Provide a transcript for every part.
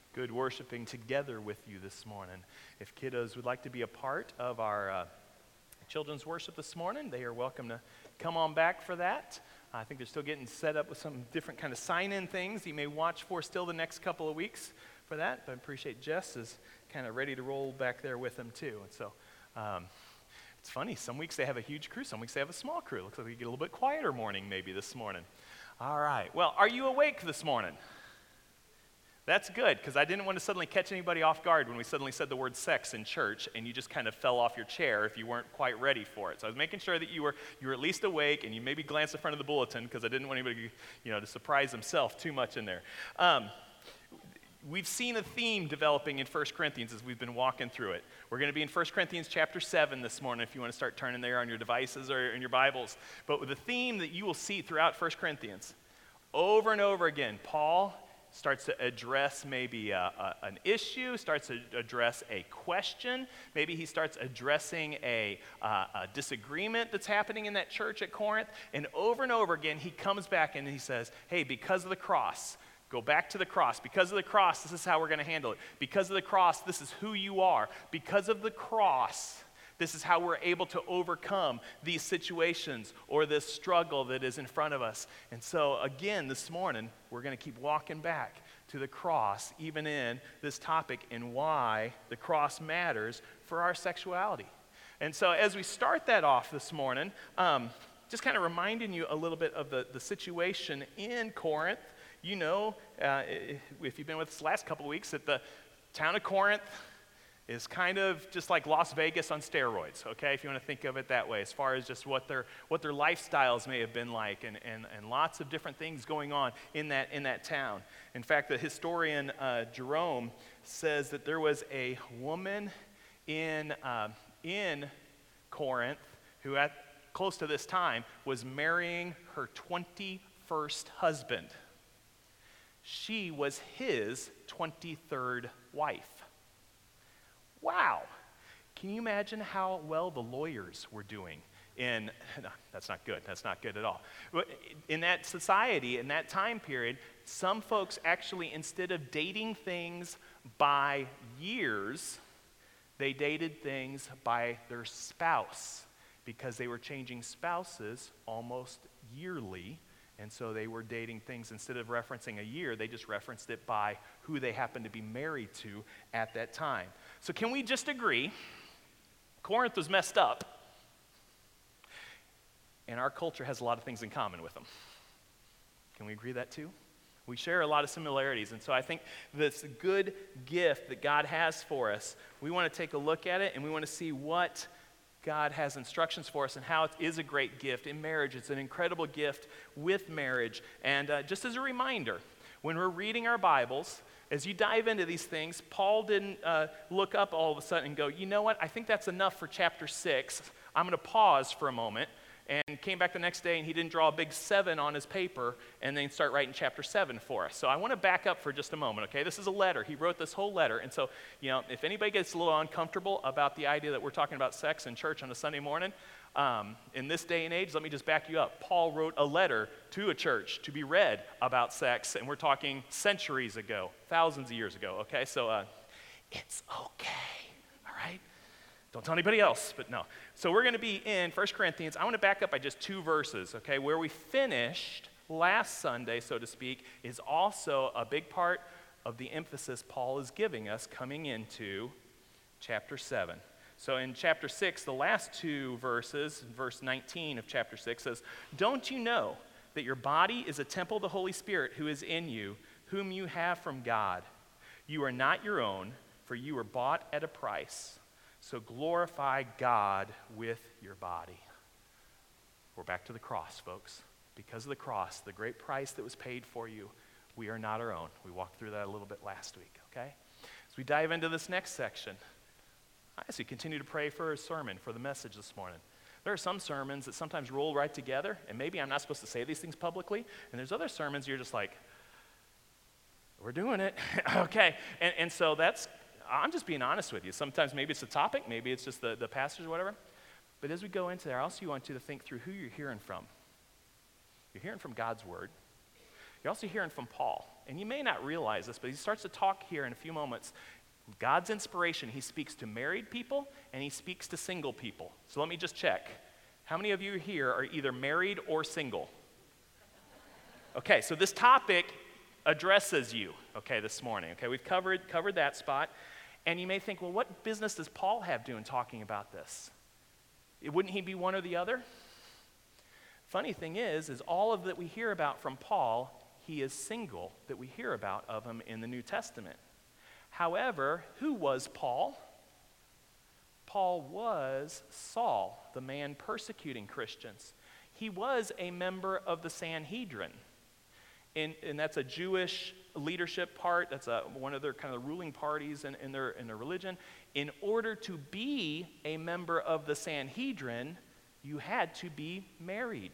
Good worshiping together with you this morning. If kiddos would like to be a part of our children's worship this morning, they are welcome to come on back for that. I think they're still getting set up with some different kind of sign-in things you may watch for still the next couple of weeks for that. But I appreciate Jess is kind of ready to roll back there with them too. And so it's funny, some weeks they have a huge crew, some weeks they have a small crew. Looks like we get a little bit quieter morning maybe this morning. All right, well, are you awake this morning? That's good, because I didn't want to suddenly catch anybody off guard when we suddenly said the word sex in church, and you just kind of fell off your chair if you weren't quite ready for it. So I was making sure that you were at least awake, and you maybe glanced in front of the bulletin, because I didn't want anybody, to surprise himself too much in there. We've seen a theme developing in 1 Corinthians as we've been walking through it. We're going to be in 1 Corinthians chapter 7 this morning if you want to start turning there on your devices or in your Bibles. But with the theme that you will see throughout 1 Corinthians, over and over again, Paul starts to address maybe an issue, starts to address a question. Maybe he starts addressing a disagreement that's happening in that church at Corinth. And over again, he comes back and he says, hey, because of the cross, go back to the cross. Because of the cross, this is how we're going to handle it. Because of the cross, this is who you are. Because of the cross, this is how we're able to overcome these situations or this struggle that is in front of us. And so again, this morning, we're going to keep walking back to the cross, even in this topic and why the cross matters for our sexuality. And so as we start that off this morning, just kind of reminding you a little bit of the situation in Corinth. You know, if you've been with us the last couple of weeks, that the town of Corinth is kind of just like Las Vegas on steroids, okay, if you want to think of it that way, as far as just what their lifestyles may have been like, and lots of different things going on in that town. In fact, the historian Jerome says that there was a woman in Corinth who at close to this time was marrying her 21st husband. She was his 23rd wife. Wow. Can you imagine how well the lawyers were doing no, that's not good. That's not good at all. In that society, in that time period, some folks actually, instead of dating things by years, they dated things by their spouse because they were changing spouses almost yearly. And so they were dating things, instead of referencing a year, they just referenced it by who they happened to be married to at that time. So can we just agree, Corinth was messed up, and our culture has a lot of things in common with them. Can we agree that too? We share a lot of similarities, and so I think this good gift that God has for us, we want to take a look at it, and we want to see what God has instructions for us and how it is a great gift in marriage. It's an incredible gift with marriage. And just as a reminder, when we're reading our Bibles, as you dive into these things, Paul didn't look up all of a sudden and go, you know what, I think that's enough for chapter 6. I'm going to pause for a moment. And came back the next day and he didn't draw a big 7 on his paper and then start writing chapter 7 for us. So I want to back up for just a moment, okay? This is a letter. He wrote this whole letter. And so, if anybody gets a little uncomfortable about the idea that we're talking about sex in church on a Sunday morning, in this day and age, let me just back you up. Paul wrote a letter to a church to be read about sex, and we're talking centuries ago, thousands of years ago, okay? So it's okay, all right? Don't tell anybody else, but no. So we're going to be in 1 Corinthians. I want to back up by just 2 verses, okay? Where we finished last Sunday, so to speak, is also a big part of the emphasis Paul is giving us coming into chapter 7. So in chapter 6, the last 2 verses, verse 19 of chapter 6 says, "Don't you know that your body is a temple of the Holy Spirit who is in you, whom you have from God? You are not your own, for you were bought at a price. So glorify God with your body." We're back to the cross, folks. Because of the cross, the great price that was paid for you, we are not our own. We walked through that a little bit last week, okay? As we dive into this next section, I ask you to continue to pray for a sermon, for the message this morning. There are some sermons that sometimes roll right together, and maybe I'm not supposed to say these things publicly, and there's other sermons you're just like, we're doing it, okay? And so I'm just being honest with you. Sometimes maybe it's the topic, maybe it's just the passage or whatever. But as we go into there, I also want you to think through who you're hearing from. You're hearing from God's word. You're also hearing from Paul. And you may not realize this, but he starts to talk here in a few moments. God's inspiration, he speaks to married people and he speaks to single people. So let me just check. How many of you here are either married or single? Okay, so this topic addresses you, okay, this morning. Okay, we've covered that spot. And you may think, well, what business does Paul have doing talking about this? Wouldn't he be one or the other? Funny thing is all of that we hear about from Paul, he is single, that we hear about of him in the New Testament. However, who was Paul? Paul was Saul, the man persecuting Christians. He was a member of the Sanhedrin. And that's a Jewish leadership part. That's one of their kind of ruling parties in their religion. In order to be a member of the Sanhedrin, you had to be married.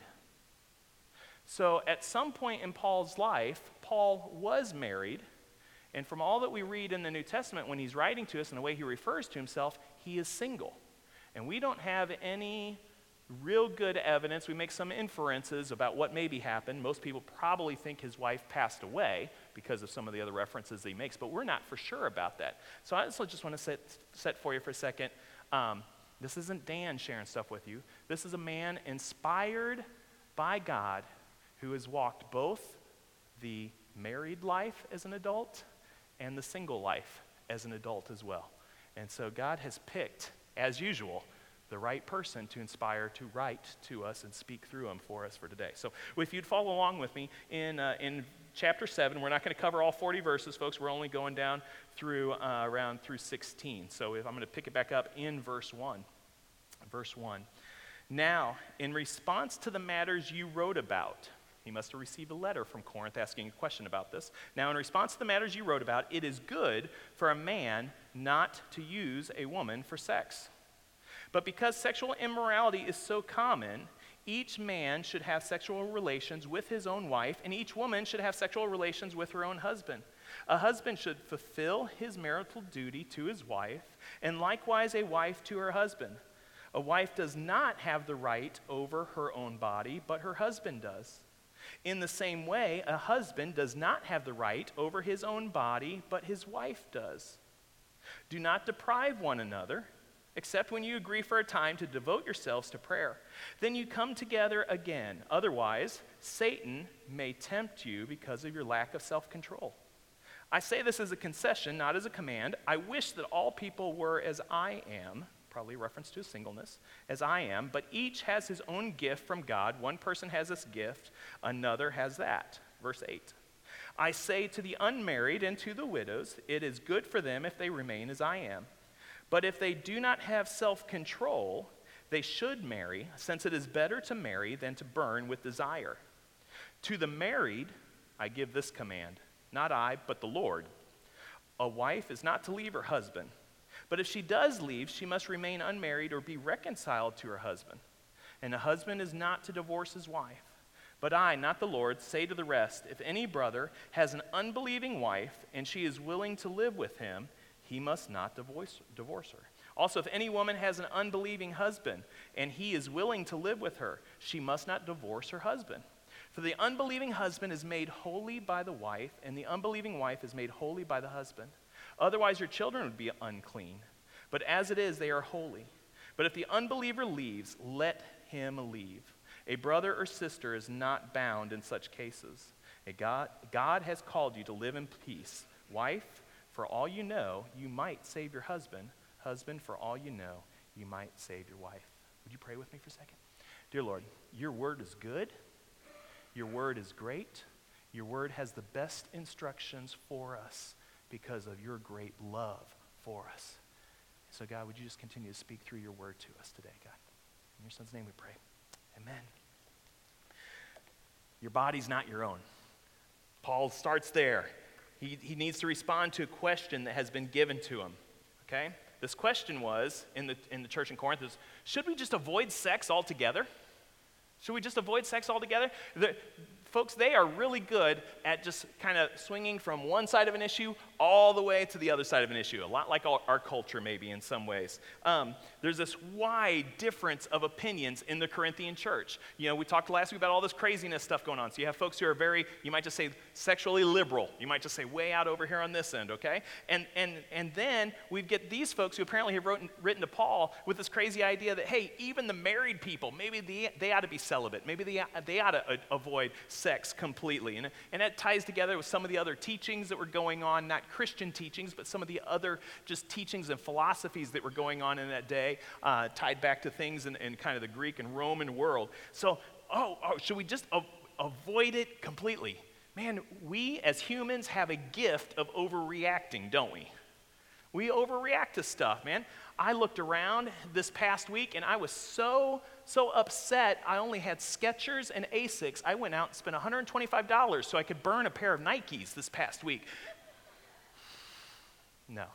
So at some point in Paul's life, Paul was married. And from all that we read in the New Testament, when he's writing to us and the way he refers to himself, he is single. And we don't have any real good evidence. We make some inferences about what maybe happened. Most people probably think his wife passed away because of some of the other references that he makes, but we're not for sure about that. So I also just want to set for you for a second. This isn't Dan sharing stuff with you. This is a man inspired by God who has walked both the married life as an adult and the single life as an adult as well. And so God has picked, as usual, the right person to inspire to write to us and speak through him for us for today. So if you'd follow along with me in chapter 7, we're not going to cover all 40 verses, folks. We're only going down through around through 16. So if I'm going to pick it back up in verse 1. Verse 1. Now, in response to the matters you wrote about, he must have received a letter from Corinth asking a question about this. Now, in response to the matters you wrote about, it is good for a man not to use a woman for sex. But because sexual immorality is so common, each man should have sexual relations with his own wife, and each woman should have sexual relations with her own husband. A husband should fulfill his marital duty to his wife, and likewise a wife to her husband. A wife does not have the right over her own body, but her husband does. In the same way, a husband does not have the right over his own body, but his wife does. Do not deprive one another, except when you agree for a time to devote yourselves to prayer. Then you come together again. Otherwise, Satan may tempt you because of your lack of self-control. I say this as a concession, not as a command. I wish that all people were as I am, probably a reference to singleness, as I am, but each has his own gift from God. One person has this gift, another has that. Verse 8. I say to the unmarried and to the widows, it is good for them if they remain as I am. But if they do not have self-control, they should marry, since it is better to marry than to burn with desire. To the married, I give this command, not I, but the Lord. A wife is not to leave her husband, but if she does leave, she must remain unmarried or be reconciled to her husband. And a husband is not to divorce his wife. But I, not the Lord, say to the rest, if any brother has an unbelieving wife and she is willing to live with him, he must not divorce her. Also, if any woman has an unbelieving husband and he is willing to live with her, she must not divorce her husband. For the unbelieving husband is made holy by the wife, and the unbelieving wife is made holy by the husband. Otherwise your children would be unclean. But as it is, they are holy. But if the unbeliever leaves, let him leave. A brother or sister is not bound in such cases. God has called you to live in peace. Wife, for all you know, you might save your husband. Husband, for all you know, you might save your wife. Would you pray with me for a second? Dear Lord, your word is good. Your word is great. Your word has the best instructions for us because of your great love for us. So God, would you just continue to speak through your word to us today, God? In your son's name we pray. Amen. Your body's not your own. Paul starts there. He needs to respond to a question that has been given to him, okay? This question was, in the church in Corinth, is, should we just avoid sex altogether? Should we just avoid sex altogether? folks, they are really good at just kind of swinging from one side of an issue all the way to the other side of an issue, a lot like our culture maybe in some ways. There's this wide difference of opinions in the Corinthian church. You know, we talked last week about all this craziness stuff going on. So you have folks who are very, you might just say sexually liberal. You might just say way out over here on this end, okay? And then we get these folks who apparently have written to Paul with this crazy idea that, hey, even the married people, maybe they ought to be celibate. Maybe they ought to avoid sex completely. And that ties together with some of the other teachings that were going on, not Christian teachings, but some of the other just teachings and philosophies that were going on in that day, tied back to things in kind of the Greek and Roman world. So, should we just avoid it completely? Man, we as humans have a gift of overreacting, don't we? We overreact to stuff, man. I looked around this past week and I was so upset. I only had Skechers and Asics. I went out and spent $125 so I could burn a pair of Nikes this past week. No.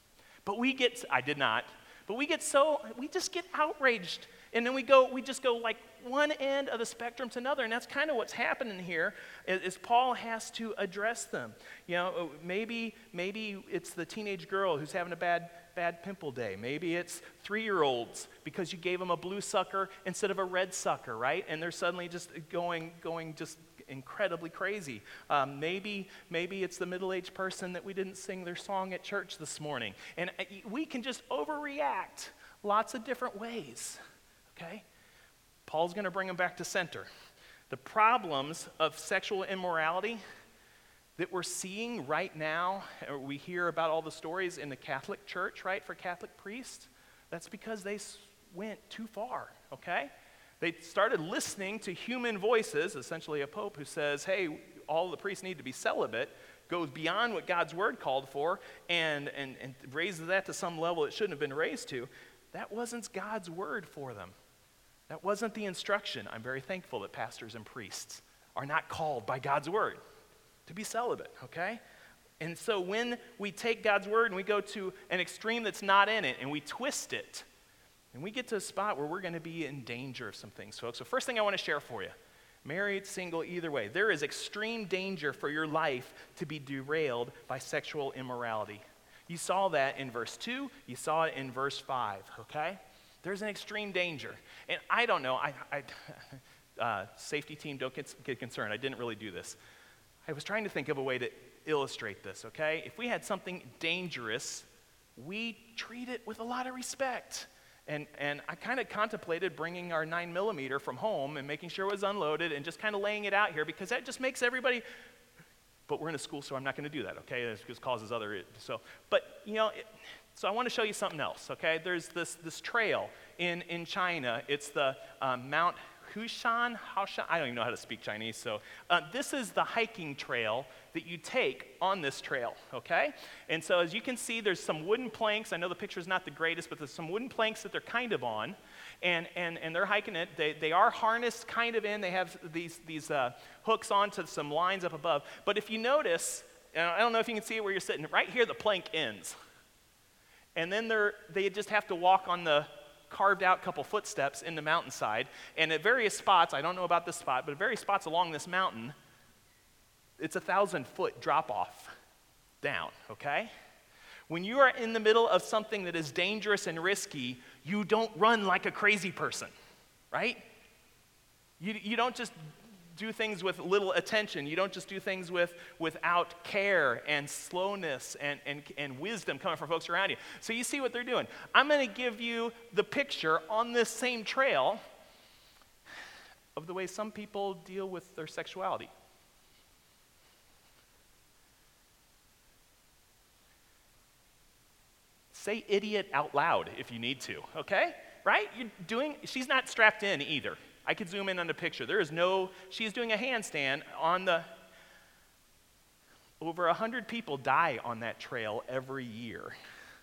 I did not. But we just get outraged. And then we just go like one end of the spectrum to another. And that's kind of what's happening here is Paul has to address them. You know, maybe it's the teenage girl who's having a bad pimple day. Maybe it's 3-year-olds because you gave them a blue sucker instead of a red sucker, right? And they're suddenly just going just incredibly crazy. Maybe it's the middle-aged person that we didn't sing their song at church this morning. And we can just overreact lots of different ways, okay? Paul's going to bring them back to center. The problems of sexual immorality that we're seeing right now, we hear about all the stories in the Catholic Church, right, for Catholic priests. That's because they went too far, okay? They started listening to human voices, essentially a pope who says, hey, all the priests need to be celibate, goes beyond what God's word called for, and raises that to some level it shouldn't have been raised to. That wasn't God's word for them. That wasn't the instruction. I'm very thankful that pastors and priests are not called by God's word to be celibate, okay? And so when we take God's word and we go to an extreme that's not in it and we twist it, and we get to a spot where we're going to be in danger of some things, folks. So first thing I want to share for you, married, single, either way, there is extreme danger for your life to be derailed by sexual immorality. You saw that in verse 2. You saw it in verse 5, okay? There's an extreme danger. And I don't know, safety team, don't get concerned. I didn't really do this. I was trying to think of a way to illustrate this, okay? If we had something dangerous, we treat it with a lot of respect. And I kind of contemplated bringing our 9mm from home and making sure it was unloaded and just kind of laying it out here because that just makes everybody, but we're in a school, so I'm not going to do that, okay? It just causes other, so I want to show you something else, okay? There's this trail in China. It's the Mount Hushan, I don't even know how to speak Chinese, so this is the hiking trail that you take on this trail, okay? And so as you can see, there's some wooden planks. I know the picture's not the greatest, but there's some wooden planks that they're kind of on, and they're hiking it. They are harnessed kind of in. They have these hooks onto some lines up above. But if you notice, and I don't know if you can see it where you're sitting, right here the plank ends. And then they just have to walk on the carved out couple footsteps in the mountainside, and at various spots, I don't know about this spot, but at various spots along this mountain, it's 1,000-foot drop off down, okay? When you are in the middle of something that is dangerous and risky, you don't run like a crazy person, right? You don't just do things with little attention. You don't just do things without care and slowness and wisdom coming from folks around you. So you see what they're doing. I'm going to give you the picture on this same trail of the way some people deal with their sexuality. Say idiot out loud if you need to, okay? Right? She's not strapped in either. I could zoom in on the picture. She's doing a handstand over 100 people die on that trail every year.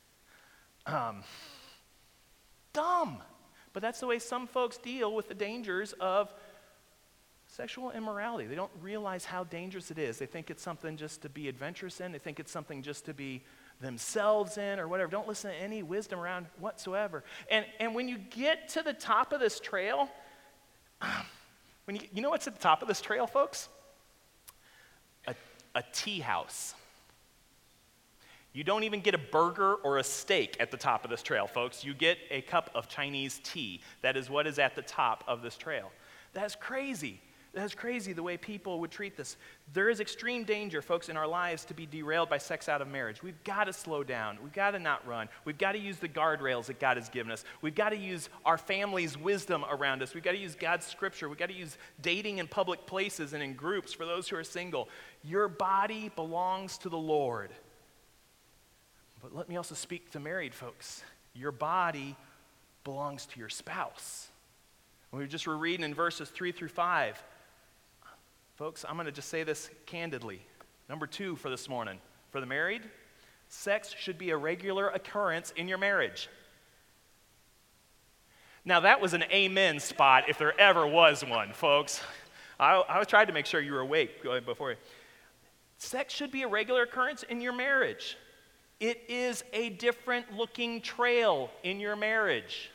Dumb. But that's the way some folks deal with the dangers of sexual immorality. They don't realize how dangerous it is. They think it's something just to be adventurous in. They think it's something just to be themselves in or whatever. Don't listen to any wisdom around whatsoever. And when you get to the top of this trail, you know what's at the top of this trail, folks? a tea house. You don't even get a burger or a steak at the top of this trail, folks. You get a cup of Chinese tea. That is what is at the top of this trail. That's crazy. That's crazy the way people would treat this. There is extreme danger, folks, in our lives to be derailed by sex out of marriage. We've got to slow down. We've got to not run. We've got to use the guardrails that God has given us. We've got to use our family's wisdom around us. We've got to use God's scripture. We've got to use dating in public places and in groups for those who are single. Your body belongs to the Lord. But let me also speak to married folks. Your body belongs to your spouse. We just were reading in verses 3 through 5. Folks, I'm going to just say this candidly. Number 2 for this morning. For the married, sex should be a regular occurrence in your marriage. Now, that was an amen spot if there ever was one, folks. I was trying to make sure you were awake before. Sex should be a regular occurrence in your marriage. It is a different looking trail in your marriage.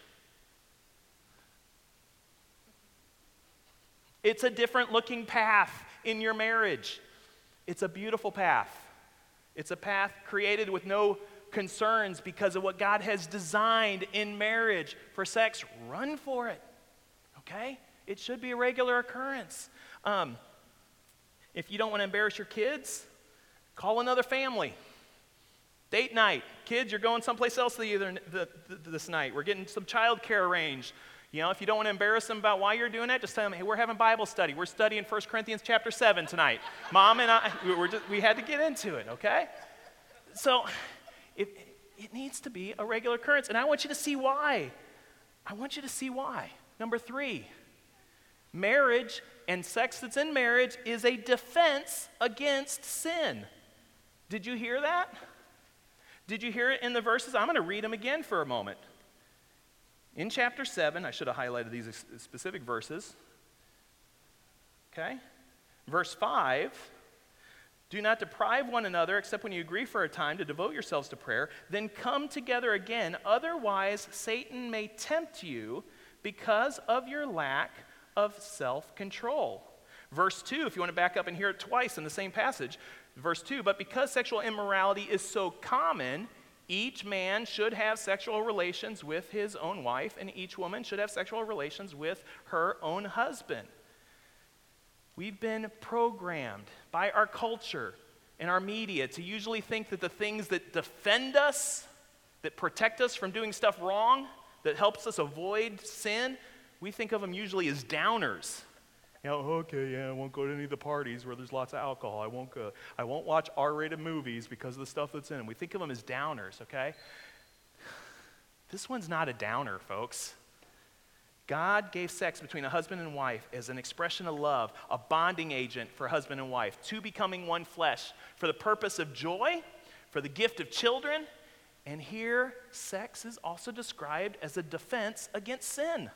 It's a different looking path in your marriage. It's a beautiful path. It's a path created with no concerns because of what God has designed in marriage. For sex, run for it, okay? It should be a regular occurrence. If you don't want to embarrass your kids, call another family. Date night. Kids, you're going someplace else this night. We're getting some child care arranged. You know, if you don't want to embarrass them about why you're doing that, just tell them, hey, we're having Bible study. We're studying 1 Corinthians chapter 7 tonight. Mom and I, we had to get into it, okay? So it needs to be a regular occurrence, and I want you to see why. I want you to see why. Number 3, marriage and sex that's in marriage is a defense against sin. Did you hear that? Did you hear it in the verses? I'm going to read them again for a moment. In chapter 7, I should have highlighted these specific verses. Okay? Verse 5, do not deprive one another except when you agree for a time to devote yourselves to prayer. Then come together again. Otherwise, Satan may tempt you because of your lack of self-control. Verse 2, if you want to back up and hear it twice in the same passage. Verse 2, but because sexual immorality is so common, each man should have sexual relations with his own wife, and each woman should have sexual relations with her own husband. We've been programmed by our culture and our media to usually think that the things that defend us, that protect us from doing stuff wrong, that helps us avoid sin, we think of them usually as downers. You know, okay, yeah, I won't go to any of the parties where there's lots of alcohol. I won't go. I won't watch R-rated movies because of the stuff that's in them. We think of them as downers, okay? This one's not a downer, folks. God gave sex between a husband and wife as an expression of love, a bonding agent for husband and wife, two becoming one flesh, for the purpose of joy, for the gift of children, and here, sex is also described as a defense against sin.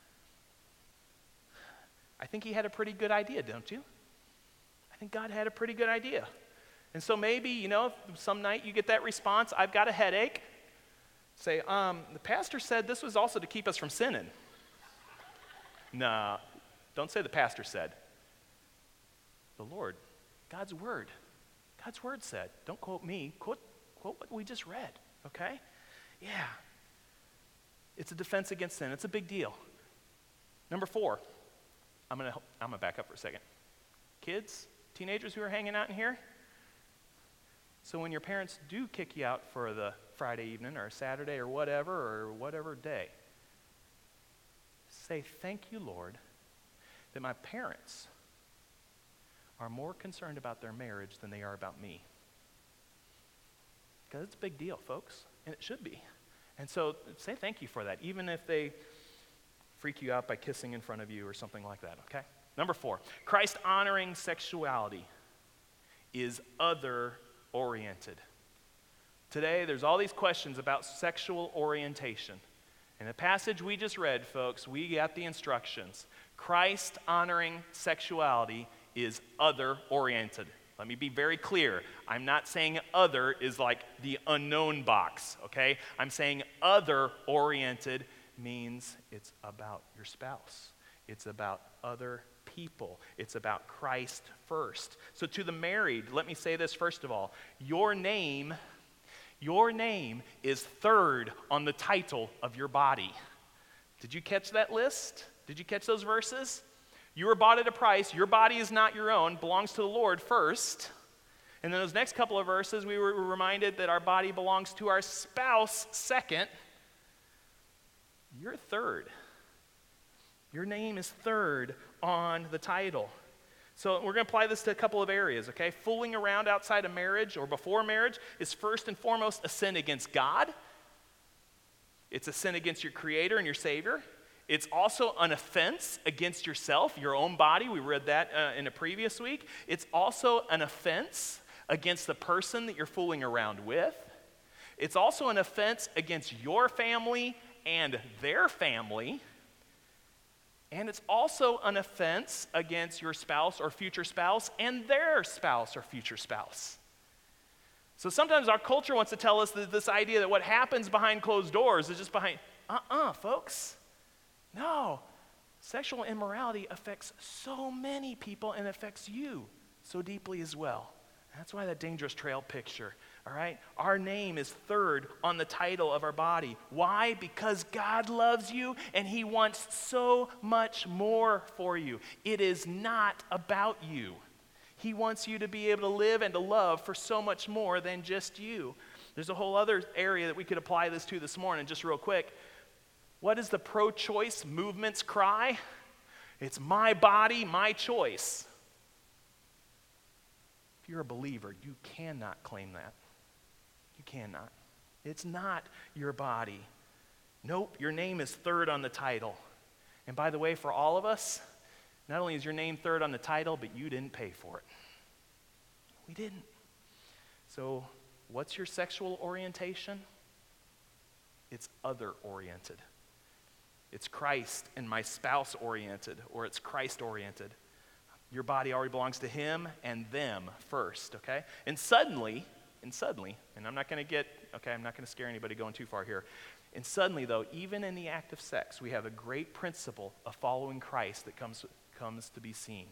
I think he had a pretty good idea, don't you? I think God had a pretty good idea. And so maybe, you know, some night you get that response, I've got a headache. Say, the pastor said this was also to keep us from sinning. No, don't say the pastor said. The Lord, God's word. God's word said. Don't quote me. Quote what we just read, okay? Yeah. It's a defense against sin. It's a big deal. Number 4. I'm gonna back up for a second. Kids, teenagers who are hanging out in here, so when your parents do kick you out for the Friday evening or Saturday or whatever day, say, thank you, Lord, that my parents are more concerned about their marriage than they are about me. Because it's a big deal, folks, and it should be. And so say thank you for that, even if they freak you out by kissing in front of you or something like that, okay? Number 4, Christ-honoring sexuality is other-oriented. Today, there's all these questions about sexual orientation. In the passage we just read, folks, we got the instructions. Christ-honoring sexuality is other-oriented. Let me be very clear. I'm not saying other is like the unknown box, okay? I'm saying other-oriented means it's about your spouse. It's about other people. It's about Christ first. So to the married, let me say this first of all. Your name is third on the title of your body. Did you catch that list? Did you catch those verses? You were bought at a price. Your body is not your own, belongs to the Lord first. And then those next couple of verses, we were reminded that our body belongs to our spouse second. You're third. Your name is third on the title. So we're going to apply this to a couple of areas, okay? Fooling around outside of marriage or before marriage is first and foremost a sin against God. It's a sin against your Creator and your Savior. It's also an offense against yourself, your own body. We read that in a previous week. It's also an offense against the person that you're fooling around with. It's also an offense against your family and their family. And it's also an offense against your spouse or future spouse and their spouse or future spouse. So sometimes our culture wants to tell us that this idea that what happens behind closed doors is just behind, folks. No. Sexual immorality affects so many people and affects you so deeply as well. That's why that dangerous trail picture, all right? Our name is third on the title of our body. Why? Because God loves you and He wants so much more for you. It is not about you. He wants you to be able to live and to love for so much more than just you. There's a whole other area that we could apply this to this morning, just real quick. What is the pro-choice movement's cry? It's my body, my choice. If you're a believer, you cannot claim that. You cannot. It's not your body. Nope, your name is third on the title. And by the way, for all of us, not only is your name third on the title, but you didn't pay for it. We didn't. So, what's your sexual orientation? It's other-oriented. It's Christ and my spouse-oriented, or it's Christ-oriented. Your body already belongs to Him and them first, okay? And suddenly, and I'm not going to scare anybody going too far here. And suddenly, though, even in the act of sex, we have a great principle of following Christ that comes to be seen.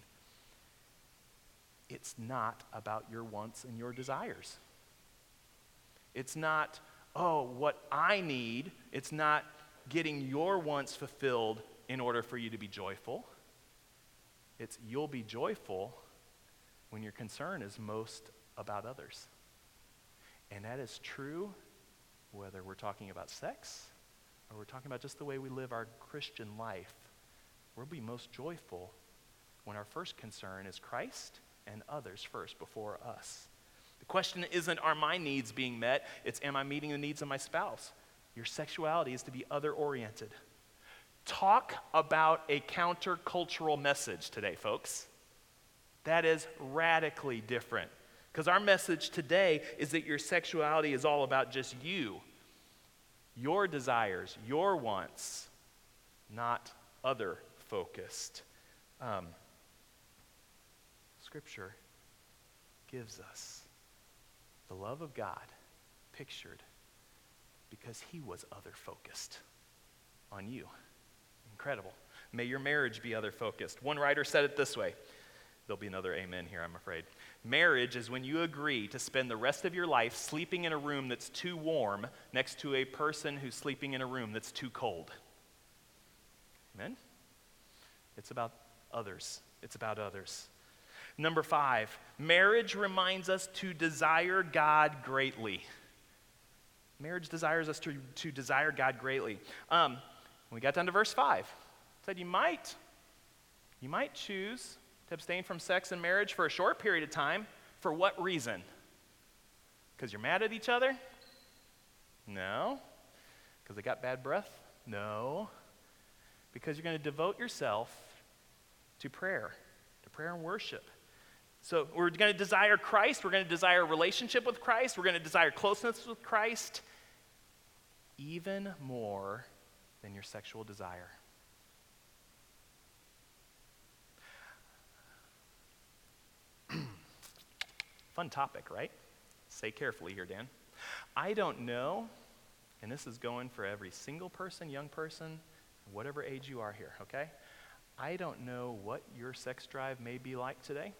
It's not about your wants and your desires. It's not, what I need. It's not getting your wants fulfilled in order for you to be joyful. It's you'll be joyful when your concern is most about others. And that is true whether we're talking about sex or we're talking about just the way we live our Christian life. We'll be most joyful when our first concern is Christ and others first before us. The question isn't, are my needs being met? It's, am I meeting the needs of my spouse? Your sexuality is to be other-oriented. Talk about a countercultural message today, folks. That is radically different. Because our message today is that your sexuality is all about just you, your desires, your wants, not other-focused. Scripture gives us the love of God pictured because He was other-focused on you. Incredible. May your marriage be other-focused. One writer said it this way. There'll be another amen here, I'm afraid. Marriage is when you agree to spend the rest of your life sleeping in a room that's too warm next to a person who's sleeping in a room that's too cold. Amen? It's about others. It's about others. Number 5, marriage reminds us to desire God greatly. Marriage desires us to desire God greatly. When we got down to verse 5, it said you might choose to abstain from sex and marriage for a short period of time. For what reason? Because you're mad at each other? No. Because they got bad breath? No. Because you're going to devote yourself to prayer and worship. So we're going to desire Christ. We're going to desire a relationship with Christ. We're going to desire closeness with Christ even more than your sexual desire. Fun topic, right? Say carefully here, Dan. I don't know, and this is going for every single person, young person, whatever age you are here, okay? I don't know what your sex drive may be like today,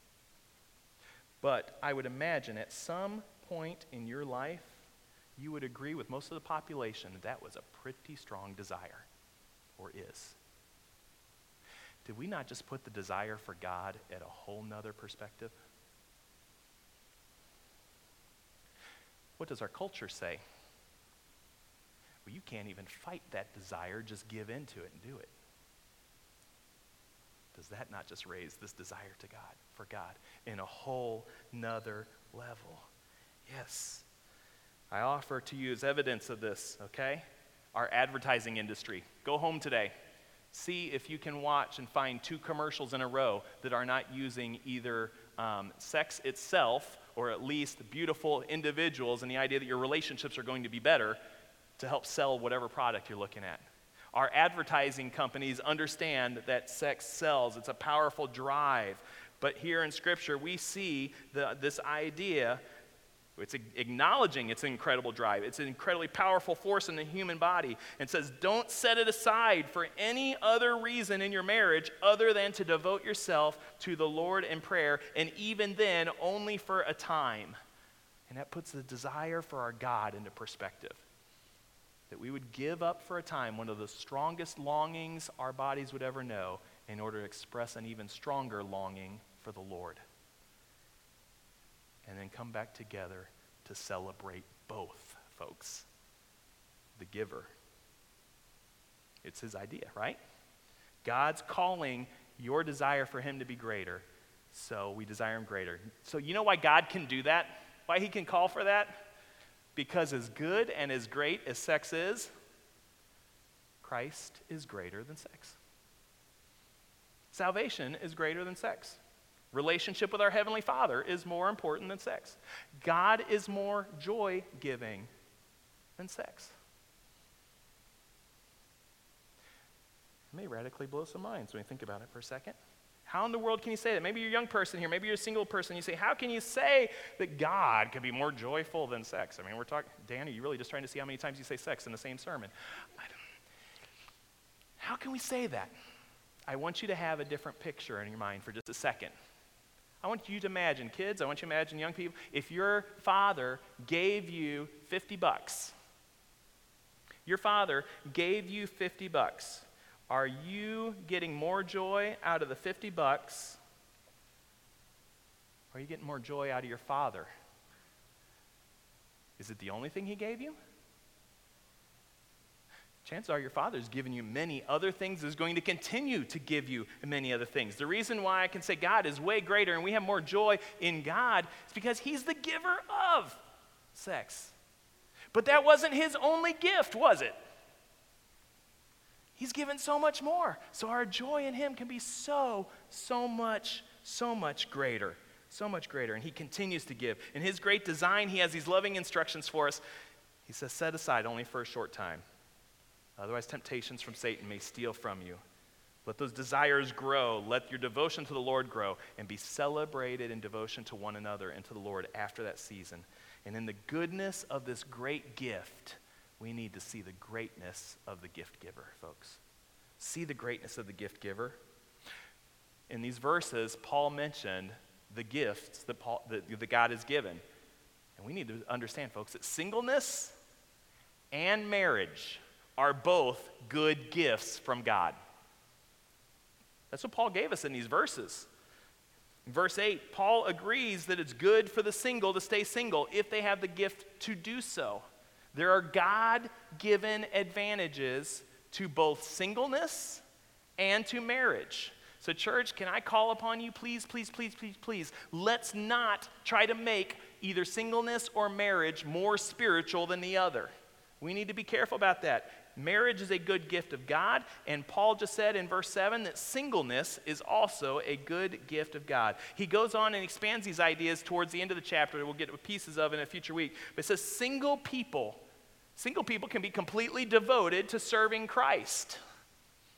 but I would imagine at some point in your life, you would agree with most of the population that was a pretty strong desire, or is. Did we not just put the desire for God at a whole nother perspective? What does our culture say? Well, you can't even fight that desire, just give in to it and do it. Does that not just raise this desire to God, for God, in a whole nother level? Yes. I offer to you as evidence of this, okay, our advertising industry. Go home today. See if you can watch and find 2 commercials in a row that are not using either sex itself or at least beautiful individuals and the idea that your relationships are going to be better to help sell whatever product you're looking at. Our advertising companies understand that sex sells. It's a powerful drive. But here in Scripture, we see this idea. It's acknowledging its incredible drive. It's an incredibly powerful force in the human body, and says, don't set it aside for any other reason in your marriage other than to devote yourself to the Lord in prayer, and even then, only for a time. And that puts the desire for our God into perspective. That we would give up for a time one of the strongest longings our bodies would ever know in order to express an even stronger longing for the Lord. And then come back together to celebrate both, folks. The giver. It's his idea, right? God's calling your desire for him to be greater, so we desire him greater. So you know why God can do that? Why he can call for that? Because as good and as great as sex is, Christ is greater than sex. Salvation is greater than sex. Relationship with our Heavenly Father is more important than sex. God is more joy-giving than sex. It may radically blow some minds when you think about it for a second. How in the world can you say that? Maybe you're a young person here. Maybe you're a single person. You say, how can you say that God can be more joyful than sex? I mean, we're talking, Dan, are you really just trying to see how many times you say sex in the same sermon? How can we say that? I want you to have a different picture in your mind for just a second. I want you to imagine, kids, I want you to imagine young people, if your father gave you $50, your father gave you $50, are you getting more joy out of the $50? Or are you getting more joy out of your father? Is it the only thing he gave you? Chances are your father's given you many other things, is going to continue to give you many other things. The reason why I can say God is way greater and we have more joy in God is because he's the giver of sex. But that wasn't his only gift, was it? He's given so much more. So our joy in him can be so much greater. So much greater. And he continues to give. In his great design, he has these loving instructions for us. He says, set aside only for a short time. Otherwise, temptations from Satan may steal from you. Let those desires grow. Let your devotion to the Lord grow. And be celebrated in devotion to one another and to the Lord after that season. And in the goodness of this great gift, we need to see the greatness of the gift giver, folks. See the greatness of the gift giver. In these verses, Paul mentioned the gifts that God has given. And we need to understand, folks, that singleness and marriage are both good gifts from God. That's what Paul gave us in these verses. In verse 8, Paul agrees that it's good for the single to stay single if they have the gift to do so. There are God-given advantages to both singleness and to marriage. So church, can I call upon you, please, let's not try to make either singleness or marriage more spiritual than the other. We need to be careful about that. Marriage is a good gift of God, and Paul just said in verse 7 that singleness is also a good gift of God. He goes on and expands these ideas towards the end of the chapter that we'll get pieces of in a future week. But it says single people can be completely devoted to serving Christ.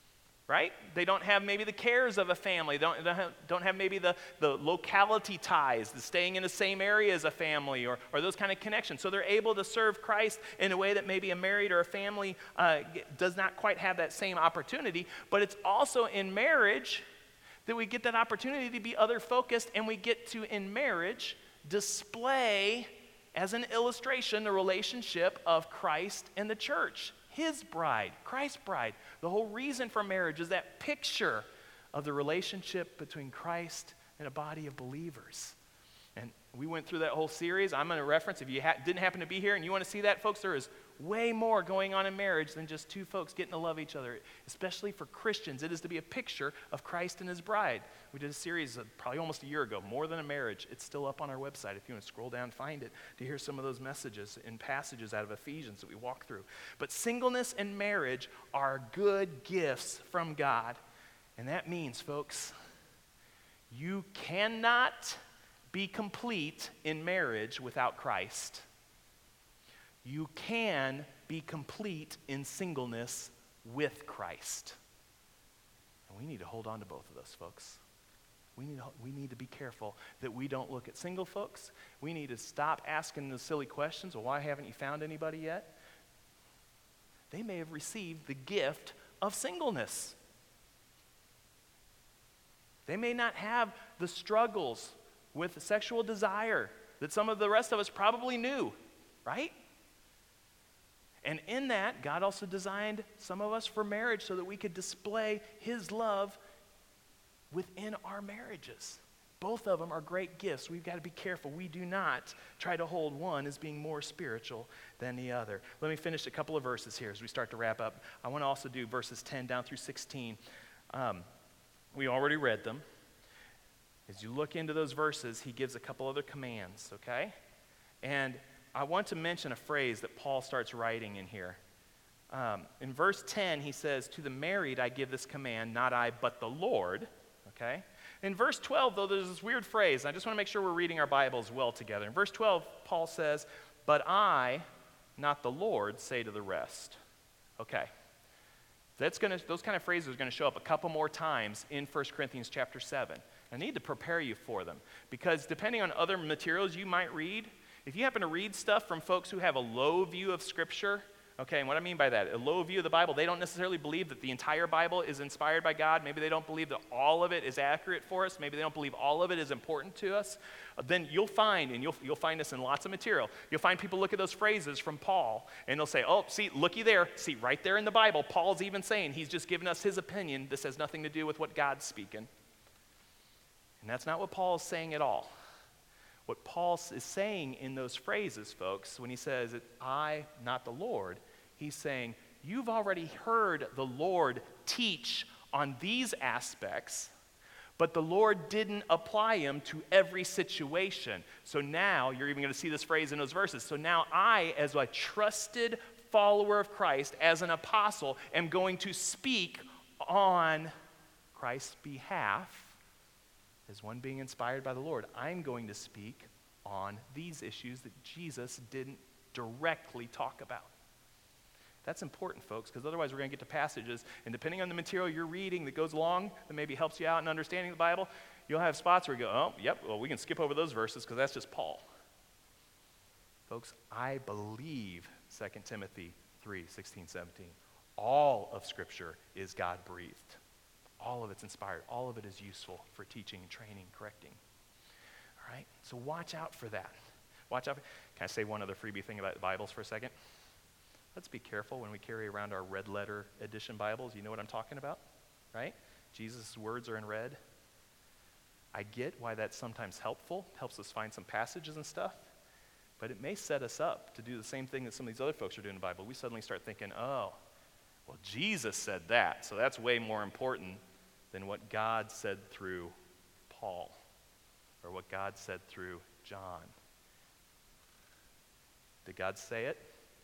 right? They don't have maybe the cares of a family. Don't have maybe the locality ties, the staying in the same area as a family or those kind of connections. So they're able to serve Christ in a way that maybe a married or a family does not quite have that same opportunity. But it's also in marriage that we get that opportunity to be other-focused, and we get to, in marriage, display as an illustration the relationship of Christ and the church. His bride, Christ's bride. The whole reason for marriage is that picture of the relationship between Christ and a body of believers. And we went through that whole series. I'm going to reference, if you didn't happen to be here and you want to see that, folks, there is way more going on in marriage than just two folks getting to love each other. Especially for Christians, it is to be a picture of Christ and his bride. We did a series probably almost a year ago, More Than a Marriage. It's still up on our website if you want to scroll down and find it to hear some of those messages and passages out of Ephesians that we walk through. But singleness and marriage are good gifts from God. And that means, folks, you cannot be complete in marriage without Christ. You can be complete in singleness with Christ. And we need to hold on to both of those, folks. We need to be careful that we don't look at single folks. We need to stop asking those silly questions. Well, why haven't you found anybody yet? They may have received the gift of singleness. They may not have the struggles with sexual desire that some of the rest of us probably knew, right? And in that, God also designed some of us for marriage so that we could display his love within our marriages. Both of them are great gifts. We've got to be careful. We do not try to hold one as being more spiritual than the other. Let me finish a couple of verses here as we start to wrap up. I want to also do verses 10 down through 16. We already read them. As you look into those verses, he gives a couple other commands, okay? And I want to mention a phrase that Paul starts writing in here. In verse 10, he says, "To the married I give this command, not I, but the Lord," okay? In verse 12, though, there's this weird phrase. I just want to make sure we're reading our Bibles well together. In verse 12, Paul says, "But I, not the Lord, say to the rest." Okay. Those kind of phrases are going to show up a couple more times in 1 Corinthians chapter 7. I need to prepare you for them because depending on other materials you might read, if you happen to read stuff from folks who have a low view of Scripture, okay, and what I mean by that, a low view of the Bible, they don't necessarily believe that the entire Bible is inspired by God. Maybe they don't believe that all of it is accurate for us. Maybe they don't believe all of it is important to us. Then you'll find, and you'll find this in lots of material, you'll find people look at those phrases from Paul, and they'll say, oh, see, looky there. See, right there in the Bible, Paul's even saying he's just giving us his opinion. This has nothing to do with what God's speaking. And that's not what Paul's saying at all. What Paul is saying in those phrases, folks, when he says, I, not the Lord, he's saying, you've already heard the Lord teach on these aspects, but the Lord didn't apply them to every situation. So now, you're even going to see this phrase in those verses. So now I, as a trusted follower of Christ, as an apostle, am going to speak on Christ's behalf. As one being inspired by the Lord, I'm going to speak on these issues that Jesus didn't directly talk about. That's important, folks, because otherwise we're going to get to passages, and depending on the material you're reading that goes along, that maybe helps you out in understanding the Bible, you'll have spots where you go, oh, yep, well, we can skip over those verses because that's just Paul. Folks, I believe 2 Timothy 3:16-17. All of Scripture is God-breathed. All of it's inspired. All of it is useful for teaching, training, correcting. All right? So watch out for that. Watch out. Can I say one other freebie thing about the Bibles for a second? Let's be careful when we carry around our red letter edition Bibles. You know what I'm talking about, right? Jesus' words are in red. I get why that's sometimes helpful. Helps us find some passages and stuff. But it may set us up to do the same thing that some of these other folks are doing in the Bible. We suddenly start thinking, oh, well, Jesus said that, so that's way more important than what God said through Paul or what God said through John. Did God say it?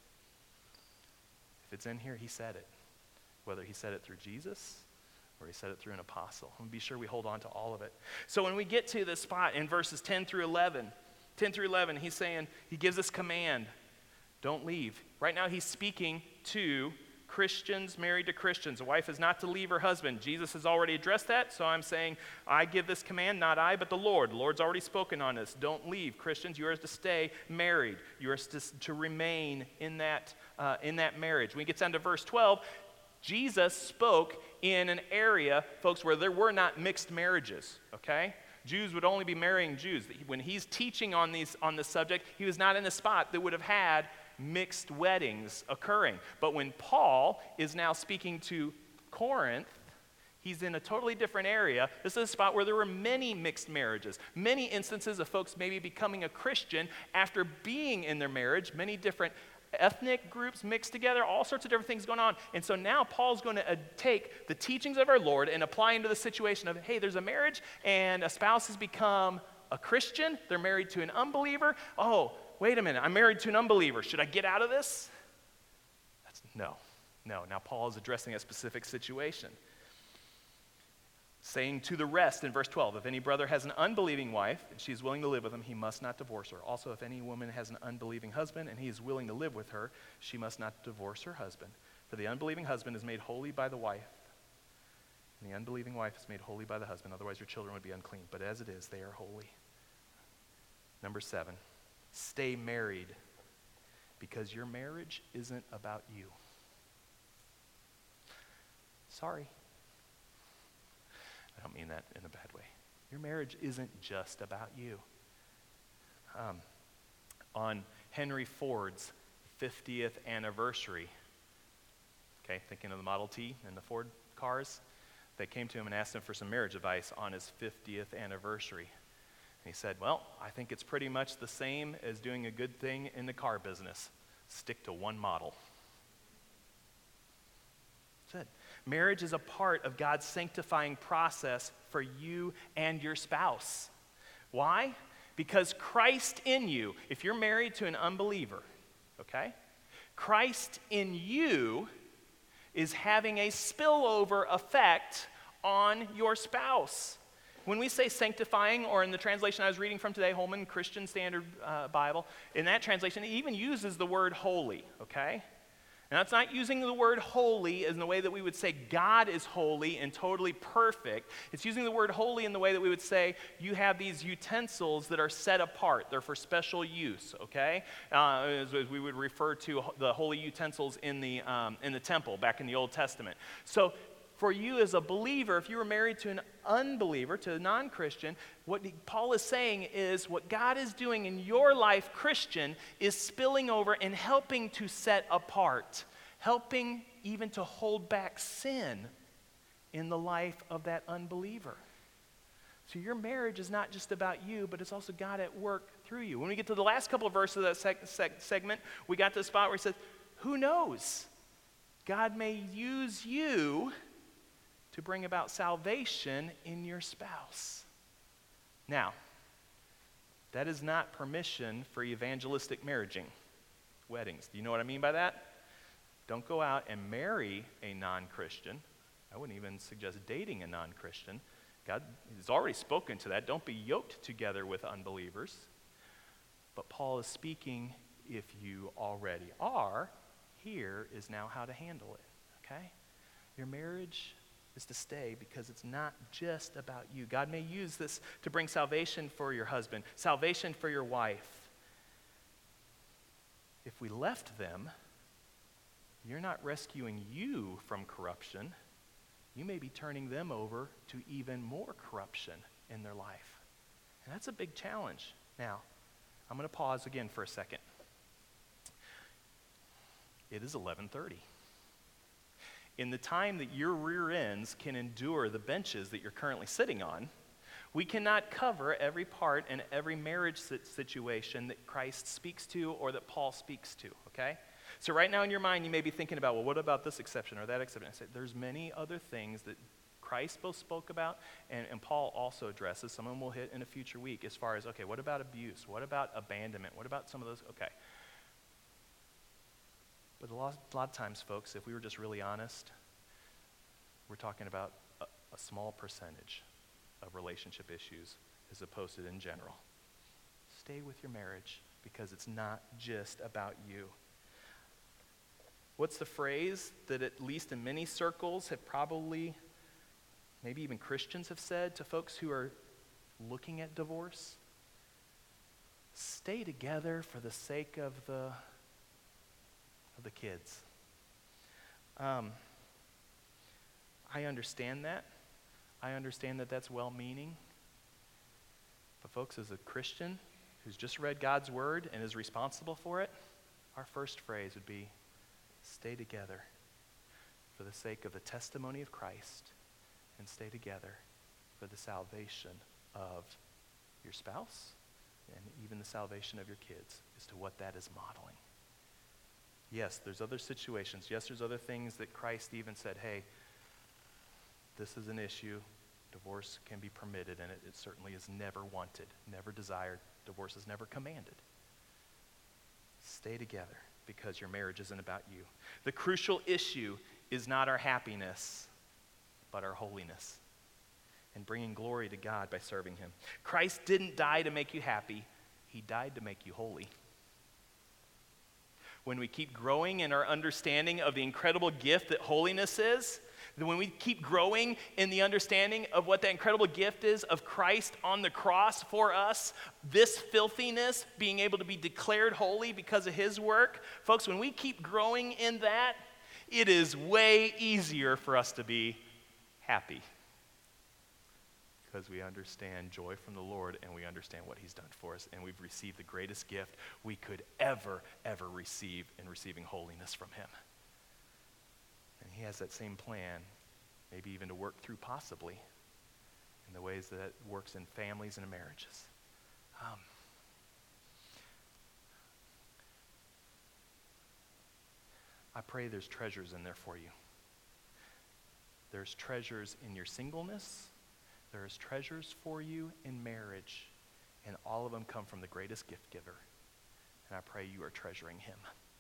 If it's in here, he said it. Whether he said it through Jesus or he said it through an apostle. And be sure we hold on to all of it. So when we get to this spot in verses 10 through 11, he's saying, he gives this command, don't leave. Right now he's speaking to Christians married to Christians. A wife is not to leave her husband. Jesus has already addressed that, so I'm saying I give this command, not I, but the Lord. The Lord's already spoken on this. Don't leave. Christians, you are to stay married. You are to remain in that marriage. When we get down to verse 12, Jesus spoke in an area, folks, where there were not mixed marriages, okay? Jews would only be marrying Jews. When he's teaching on this subject, he was not in a spot that would have had mixed weddings occurring. But when Paul is now speaking to Corinth, he's in a totally different area. This is a spot where there were many mixed marriages, many instances of folks maybe becoming a Christian after being in their marriage, many different ethnic groups mixed together, all sorts of different things going on. And so now Paul's going to take the teachings of our Lord and apply into the situation of, hey, there's a marriage and a spouse has become a Christian. They're married to an unbeliever. Oh, wait a minute, I'm married to an unbeliever. Should I get out of this? No. Now Paul is addressing a specific situation. Saying to the rest in verse 12, if any brother has an unbelieving wife and she is willing to live with him, he must not divorce her. Also, if any woman has an unbelieving husband and he is willing to live with her, she must not divorce her husband. For the unbelieving husband is made holy by the wife, and the unbelieving wife is made holy by the husband. Otherwise, your children would be unclean. But as it is, they are holy. Number 7, stay married because your marriage isn't about you. Sorry. I don't mean that in a bad way. Your marriage isn't just about you. On Henry Ford's 50th anniversary, okay, thinking of the Model T and the Ford cars, they came to him and asked him for some marriage advice on his 50th anniversary. And he said, well, I think it's pretty much the same as doing a good thing in the car business. Stick to one model. That's it. Marriage is a part of God's sanctifying process for you and your spouse. Why? Because Christ in you, if you're married to an unbeliever, okay, Christ in you is having a spillover effect on your spouse. When we say sanctifying, or in the translation I was reading from today, Holman Christian Standard Bible, in that translation it even uses the word holy, okay? Now, it's not using the word holy in the way that we would say God is holy and totally perfect. It's using the word holy in the way that we would say you have these utensils that are set apart. They're for special use, okay? As we would refer to the holy utensils in the temple back in the Old Testament. So for you as a believer, if you were married to an unbeliever, to a non-Christian, what Paul is saying is what God is doing in your life, Christian, is spilling over and helping to set apart, helping even to hold back sin in the life of that unbeliever. So your marriage is not just about you, but it's also God at work through you. When we get to the last couple of verses of that segment, we got to the spot where he says, who knows? God may use you to bring about salvation in your spouse. Now, that is not permission for evangelistic weddings. Do you know what I mean by that? Don't go out and marry a non-Christian. I wouldn't even suggest dating a non-Christian. God has already spoken to that. Don't be yoked together with unbelievers. But Paul is speaking, if you already are, here is now how to handle it, okay? Your marriage is to stay because it's not just about you. God may use this to bring salvation for your husband, salvation for your wife. If we left them, you're not rescuing you from corruption. You may be turning them over to even more corruption in their life. And that's a big challenge. Now, I'm going to pause again for a second. It is 11:30. In the time that your rear ends can endure the benches that you're currently sitting on, we cannot cover every part and every marriage situation that Christ speaks to or that Paul speaks to, okay? So right now in your mind, you may be thinking about, well, what about this exception or that exception? I said, there's many other things that Christ both spoke about and Paul also addresses. Some of them we'll hit in a future week as far as, okay, what about abuse? What about abandonment? What about some of those? Okay. But a lot of times, folks, if we were just really honest, we're talking about a small percentage of relationship issues as opposed to in general. Stay with your marriage because it's not just about you. What's the phrase that at least in many circles have probably, maybe even Christians have said to folks who are looking at divorce? Stay together for the sake of the kids. I understand that. I understand that that's well-meaning. But folks, as a Christian who's just read God's word and is responsible for it, our first phrase would be, stay together for the sake of the testimony of Christ, and stay together for the salvation of your spouse and even the salvation of your kids as to what that is modeling. Yes, there's other situations. Yes, there's other things that Christ even said, hey, this is an issue. Divorce can be permitted, and it certainly is never wanted, never desired. Divorce is never commanded. Stay together because your marriage isn't about you. The crucial issue is not our happiness, but our holiness and bringing glory to God by serving him. Christ didn't die to make you happy. He died to make you holy. When we keep growing in our understanding of the incredible gift that holiness is, when we keep growing in the understanding of what that incredible gift is of Christ on the cross for us, this filthiness being able to be declared holy because of his work, folks, when we keep growing in that, it is way easier for us to be happy because we understand joy from the Lord and we understand what he's done for us, and we've received the greatest gift we could ever receive in receiving holiness from him. And he has that same plan, maybe even to work through possibly in the ways that it works in families and in marriages. I pray there's treasures in there for you. There's treasures in your singleness. There's treasures for you in marriage. And all of them come from the greatest gift giver. And I pray you are treasuring him.